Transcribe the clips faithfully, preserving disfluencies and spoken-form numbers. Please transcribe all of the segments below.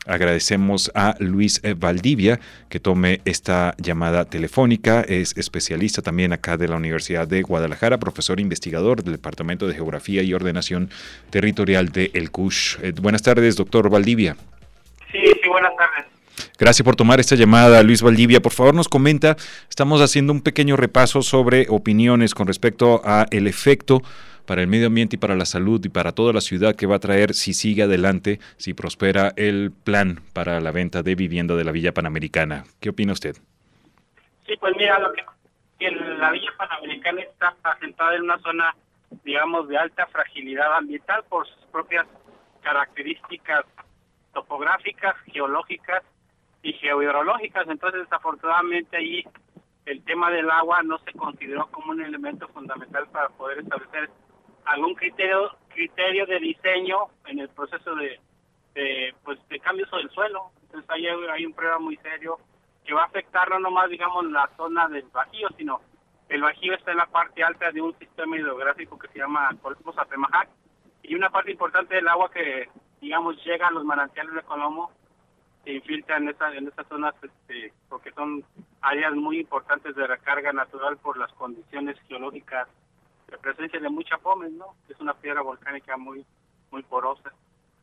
Agradecemos a Luis eh, Valdivia que tome esta llamada telefónica. Es especialista también acá de la Universidad de Guadalajara, profesor investigador del Departamento de Geografía y Ordenación Territorial de El Cush. Eh, buenas tardes, doctor Valdivia. Sí, sí, buenas tardes. Gracias por tomar esta llamada, Luis Valdivia. Por favor, nos comenta, estamos haciendo un pequeño repaso sobre opiniones con respecto a el efecto para el medio ambiente y para la salud y para toda la ciudad que va a traer si sigue adelante, si prospera el plan para la venta de vivienda de la Villa Panamericana. ¿Qué opina usted? Sí, pues mira, lo que, que la Villa Panamericana está asentada en una zona, digamos, de alta fragilidad ambiental por sus propias características topográficas, geológicas y geohidrológicas. Entonces, desafortunadamente ahí el tema del agua no se consideró como un elemento fundamental para poder establecer algún criterio criterio de diseño en el proceso de, de pues de cambio del suelo. Entonces ahí hay, hay un problema muy serio que va a afectar no nomás, digamos, la zona del Bajío, sino el Bajío está en la parte alta de un sistema hidrográfico que se llama Colomos Atemajac, y una parte importante del agua que, digamos, llega a los manantiales de Colomo se infiltra en esa en esas zonas, este, porque son áreas muy importantes de recarga natural por las condiciones geológicas de presencia de mucha pómez, ¿no? Es una piedra volcánica muy muy porosa.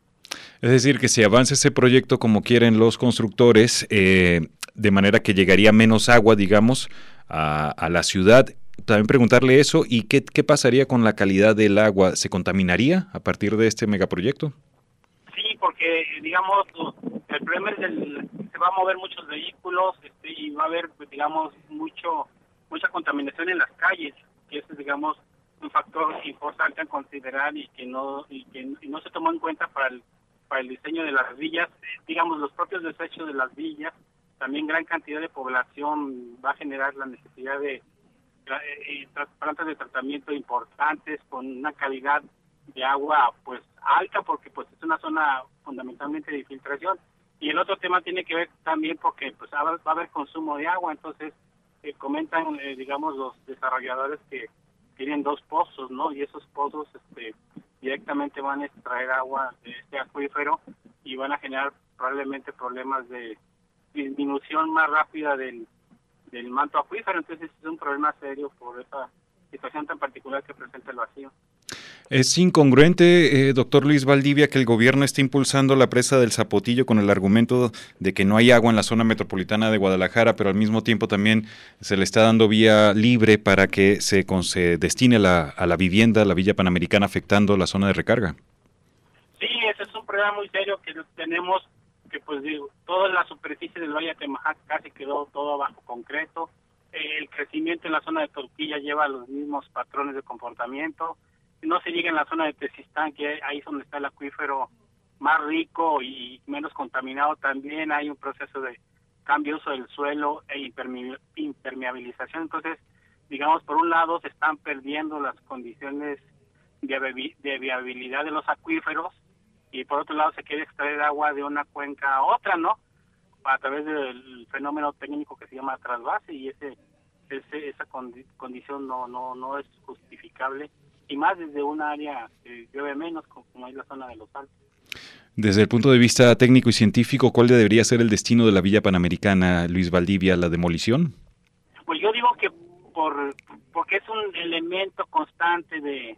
Es decir, que si avanza ese proyecto como quieren los constructores, eh, de manera que llegaría menos agua, digamos, a, a la ciudad. También preguntarle eso, ¿y qué, qué pasaría con la calidad del agua? ¿Se contaminaría a partir de este megaproyecto? Sí, porque, digamos, el problema es el, se va a mover muchos vehículos, este, y va a haber, pues, digamos, mucho mucha contaminación en las calles, que es, digamos, un factor importante a considerar y que no y que y no se tomó en cuenta para el para el diseño de las villas. Eh, digamos, los propios desechos de las villas, también gran cantidad de población va a generar la necesidad de eh, plantas de tratamiento importantes con una calidad de agua pues alta, porque pues es una zona fundamentalmente de infiltración. Y el otro tema tiene que ver también porque pues va a haber consumo de agua. Entonces eh, comentan eh, digamos los desarrolladores que tienen dos pozos, ¿no? Y esos pozos este directamente van a extraer agua de este acuífero y van a generar probablemente problemas de disminución más rápida del del manto acuífero. Entonces es un problema serio por esa situación tan particular que presenta el Bajío. Es incongruente, eh, doctor Luis Valdivia, que el gobierno esté impulsando la presa del Zapotillo con el argumento de que no hay agua en la zona metropolitana de Guadalajara, pero al mismo tiempo también se le está dando vía libre para que se, con, se destine la, a la vivienda, la Villa Panamericana, afectando la zona de recarga. Sí, ese es un problema muy serio que tenemos, que pues digo, toda la superficie del Valle de Atemajac casi quedó todo bajo concreto. Eh, el crecimiento en la zona de Torquilla lleva los mismos patrones de comportamiento. No se llega en la zona de Tezistán, que ahí es donde está el acuífero más rico y menos contaminado. También hay un proceso de cambio de uso del suelo e imperme- impermeabilización. Entonces, digamos, por un lado se están perdiendo las condiciones de, de viabilidad de los acuíferos, y por otro lado se quiere extraer agua de una cuenca a otra, ¿no? A través del fenómeno técnico que se llama trasvase, y ese, ese esa condi- condición no no no es justificable, y más desde un área que llueve menos, como es la zona de los Altos. Desde el punto de vista técnico y científico, ¿cuál debería ser el destino de la Villa Panamericana, Luis Valdivia? ¿La demolición? Pues yo digo que por porque es un elemento constante de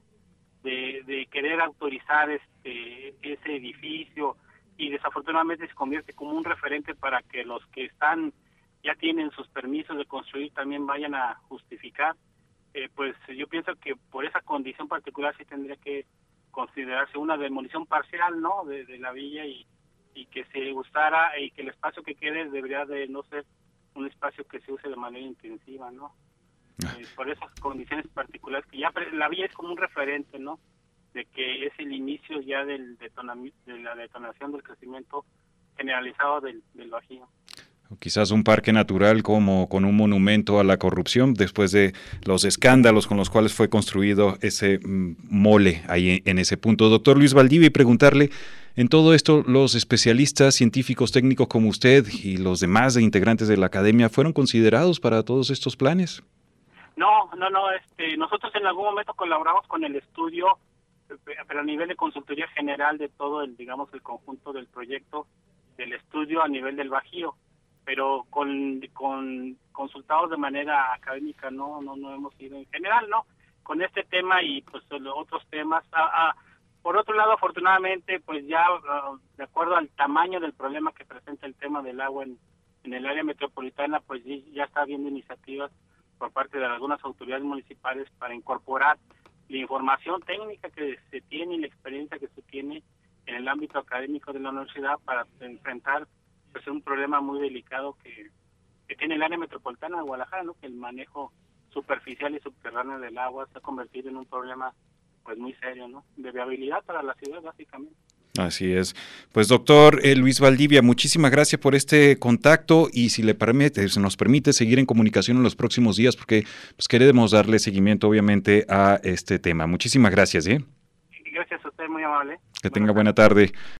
de, de querer autorizar este ese edificio, y desafortunadamente se convierte como un referente para que los que están ya tienen sus permisos de construir también vayan a justificar. Eh, pues yo pienso que por esa condición particular sí tendría que considerarse una demolición parcial, ¿no? De, de la villa, y, y que se usara, y que el espacio que quede debería de no ser un espacio que se use de manera intensiva, ¿no? Eh, por esas condiciones particulares que ya la villa es como un referente, ¿no? De que es el inicio ya del detonami- de la detonación del crecimiento generalizado del, del Bajío. Quizás un parque natural como con un monumento a la corrupción después de los escándalos con los cuales fue construido ese mm, mole ahí en ese punto. Doctor Luis Valdivia, y preguntarle, en todo esto, los especialistas, científicos, técnicos como usted y los demás integrantes de la academia, ¿fueron considerados para todos estos planes? No, no, no, este, nosotros en algún momento colaboramos con el estudio, pero a nivel de consultoría general de todo el, digamos, el conjunto del proyecto, del estudio a nivel del Bajío, pero con, con consultados de manera académica no no no hemos ido en general, ¿no? Con este tema y pues los otros temas. A, a, por otro lado, afortunadamente, pues ya uh, de acuerdo al tamaño del problema que presenta el tema del agua en, en el área metropolitana, pues ya está habiendo iniciativas por parte de algunas autoridades municipales para incorporar la información técnica que se tiene y la experiencia que se tiene en el ámbito académico de la universidad para enfrentar pues un problema muy delicado que, que tiene el área metropolitana de Guadalajara, ¿no? Que el manejo superficial y subterráneo del agua se ha convertido en un problema pues muy serio, ¿no? De viabilidad para la ciudad, básicamente. Así es. Pues doctor eh, Luis Valdivia, muchísimas gracias por este contacto y si le permite, si nos permite seguir en comunicación en los próximos días porque pues queremos darle seguimiento obviamente a este tema. Muchísimas gracias, ¿eh? Gracias a usted, muy amable. Que tenga buena tarde.